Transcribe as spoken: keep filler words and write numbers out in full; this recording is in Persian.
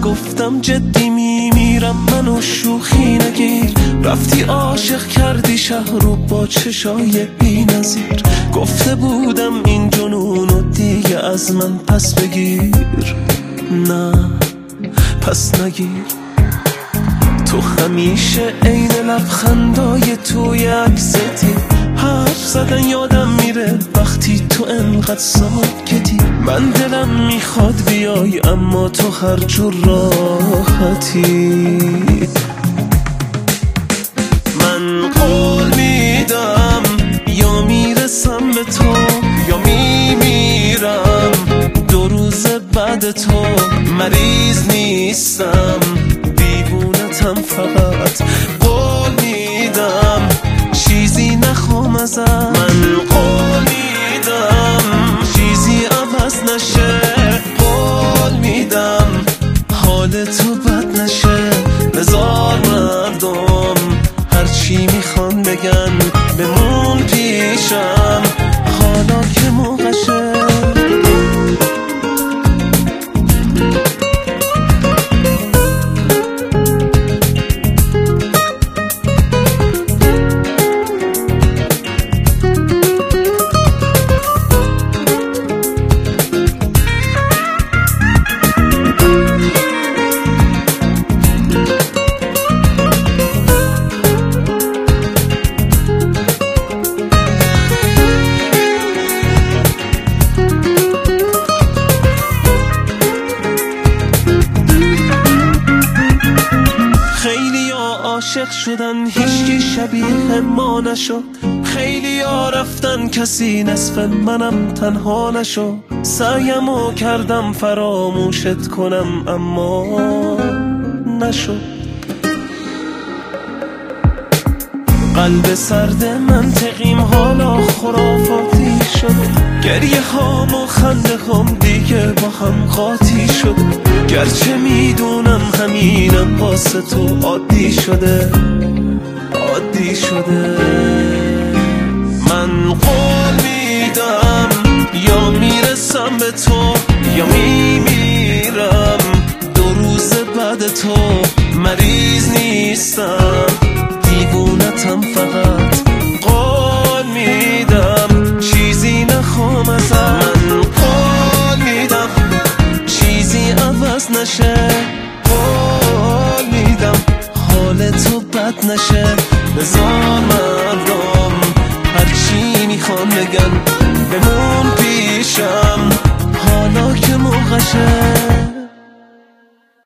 گفتم جدی میمیرم منو شوخی نگیر. رفتی عاشق کردی شهر رو با چشای بی نظیر. گفته بودم این جنونو دیگه از من پس بگیر. نه پس نگیر. تو همیشه عین لبخندای توی عکستی. حرف زدن یادم میره وقتی تو انقدر ساکتی. من دلم میخواد بیای اما تو هر جور راحتی. من قول میدم یا میرسم به تو یا میمیرم. دو روز بعد تو مریض نیستم دیوونتم فقط. قول میدم چیزی نخوام ازم. من قول میدم چیزی عوض نشه. قول میدم حال تو بد نشه. بذار مردم هرچی میخوان بگن بمون پیشم حالا که موقعشه. عاشق شدن هیچکی شبیه ما نشد. خیلی ها رفتن کسی نصف منم تنها نشد. سعیمو کردم فراموشت کنم اما نشد. قلب سرد منطقیم حالا خرافاتی شد. گریه هام و خنده هم دیگه با هم قاطی شد. گرچه میدونم همینم واسه تو عادی شده عادی شده. من قول میدم یا میرسم به تو یا میمیرم. دو روز بعد تو مریض نیستم دیوونتم فقط. قول میدم چیزی نخوام ازم. من قول میدم چیزی عوض نشه. قول میدم حال تو بد نشه. بذار مردم هرچی میخوان بگن بمون پیشم حالا که موقعشه.